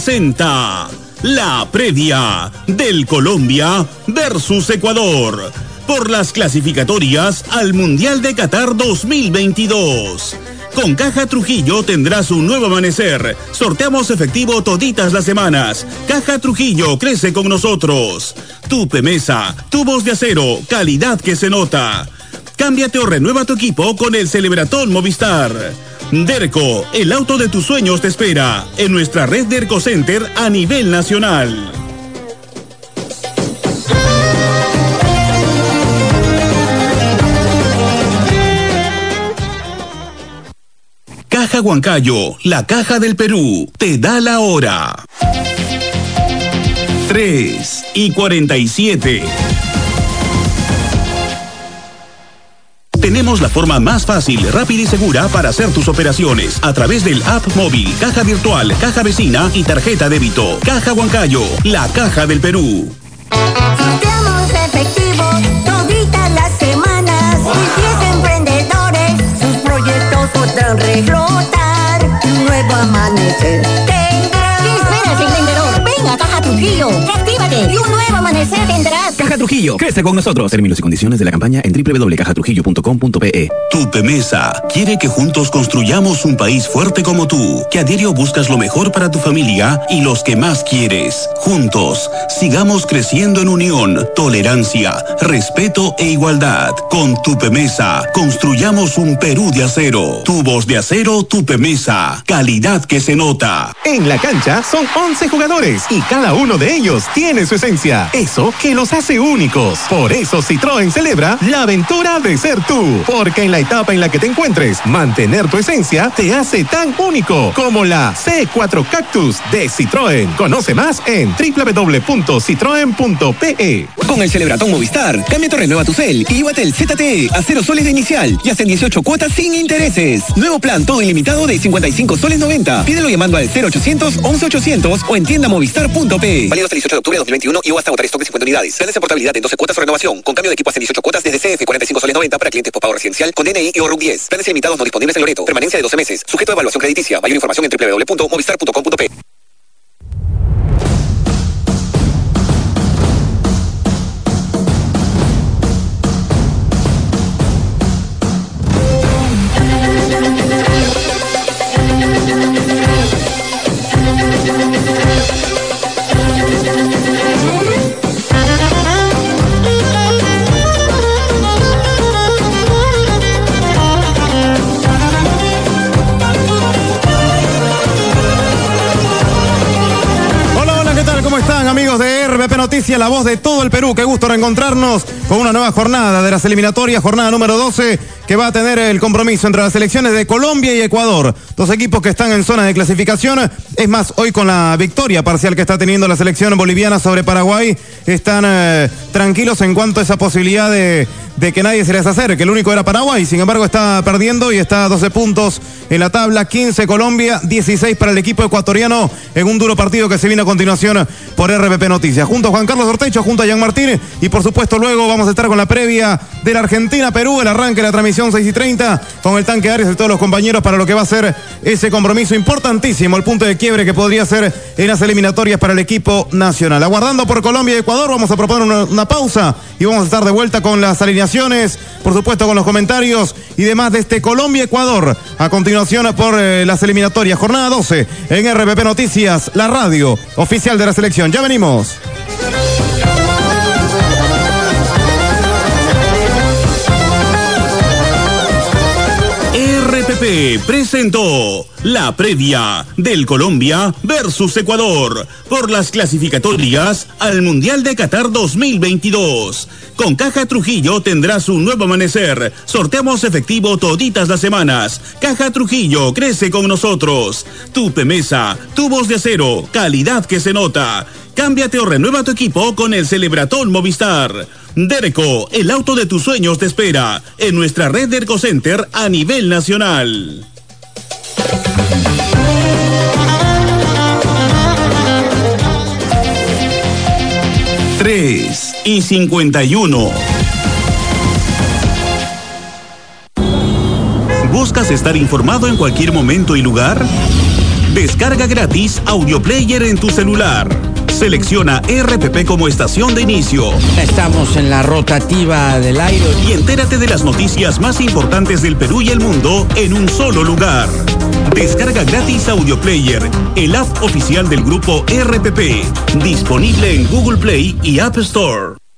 presenta la previa del Colombia versus Ecuador por las clasificatorias al Mundial de Qatar 2022. Con Caja Trujillo tendrás un nuevo amanecer. Sorteamos efectivo toditas las semanas. Caja Trujillo crece con nosotros. Tupemesa, tubos de acero, calidad que se nota. Cámbiate o renueva tu equipo con el Celebratón Movistar. Derco, el auto de tus sueños te espera en nuestra red Derco Center a nivel nacional. Caja Huancayo, la caja del Perú, te da la hora. 3:47. Tenemos la forma más fácil, rápida y segura para hacer tus operaciones a través del app móvil, caja virtual, caja vecina y tarjeta débito. Caja Huancayo, la caja del Perú. Sorteamos efectivo toditas las semanas y 10 emprendedores sus proyectos podrán reflotar. Un nuevo amanecer tendrás. ¿Qué esperas, emprendedor? Ven a Caja Trujillo, actívate y un nuevo amanecer tendrás. Caja Trujillo, crece con nosotros. Términos y condiciones de la campaña en www.cajatrujillo.com.pe. Tupemesa quiere que juntos construyamos un país fuerte como tú, que a diario buscas lo mejor para tu familia y los que más quieres. Juntos, sigamos creciendo en unión, tolerancia, respeto e igualdad. Con Tupemesa, construyamos un Perú de acero. Tubos de acero Tupemesa, calidad que se nota. En la cancha son 11 jugadores y cada uno de ellos tiene su esencia. Eso que los hace únicos. Por eso Citroën celebra la aventura de ser tú. Porque en la etapa en la que te encuentres, mantener tu esencia te hace tan único como la C4 Cactus de Citroën. Conoce más en www.citroen.pe. Con el Celebratón Movistar, cámbiate o renueva tu cel y llévate el ZTE a 0 soles de inicial y hasta en 18 cuotas sin intereses. Nuevo plan todo ilimitado de 55 soles 90. Pídelo llamando al 0800 11 800 o en tiendamovistar.pe. Válido hasta el 18 de octubre de 2021 y o hasta agotar stock de 50 unidades. Planes de portabilidad en 12 cuotas o renovación. Con cambio de equipo hasta 18 cuotas desde CF 45 soles 90 para clientes postpago residencial con DNI y RUC 10. Planes ilimitados no disponibles en Loreto. Permanencia de 12 meses. Sujeto a evaluación crediticia. Mayor información en www.movistar.com.pe. Amigos de RPP Noticias, la voz de todo el Perú. Qué gusto reencontrarnos con una nueva jornada de las eliminatorias, jornada número 12, que va a tener el compromiso entre las selecciones de Colombia y Ecuador. Dos equipos que están en zona de clasificación. Es más, hoy con la victoria parcial que está teniendo la selección boliviana sobre Paraguay, están tranquilos en cuanto a esa posibilidad de que nadie se les acerque. El único era Paraguay, sin embargo está perdiendo y está a 12 puntos en la tabla. 15 Colombia, 16 para el equipo ecuatoriano en un duro partido que se viene a continuación por RPP Noticias. Junto a Juan Carlos Ortecho, junto a Jean Martín y por supuesto luego vamos a estar con la previa de la Argentina-Perú, el arranque de la transmisión 6:30 con el Tanque Arias y todos los compañeros para lo que va a ser ese compromiso importantísimo, el punto de quiebre que podría ser en las eliminatorias para el equipo nacional. Aguardando por Colombia y Ecuador, vamos a proponer una pausa y vamos a estar de vuelta con las alineaciones, por supuesto con los comentarios y demás de este Colombia-Ecuador. A continuación por las eliminatorias, jornada 12 en RPP Noticias, la radio oficial de la selección. Ya venimos. RPP presentó la previa del Colombia versus Ecuador por las clasificatorias al Mundial de Qatar 2022. Con Caja Trujillo tendrás un nuevo amanecer. Sorteamos efectivo toditas las semanas. Caja Trujillo crece con nosotros. Tupemesa, tubos de acero, calidad que se nota. Cámbiate o renueva tu equipo con el Celebratón Movistar. Derco, el auto de tus sueños te espera en nuestra red Derco Center a nivel nacional. Tres y 51. ¿Buscas estar informado en cualquier momento y lugar? Descarga gratis Audio Player en tu celular. Selecciona RPP como estación de inicio. Estamos en la rotativa del aire. Y entérate de las noticias más importantes del Perú y el mundo en un solo lugar. Descarga gratis Audio Player, el app oficial del grupo RPP. Disponible en Google Play y App Store.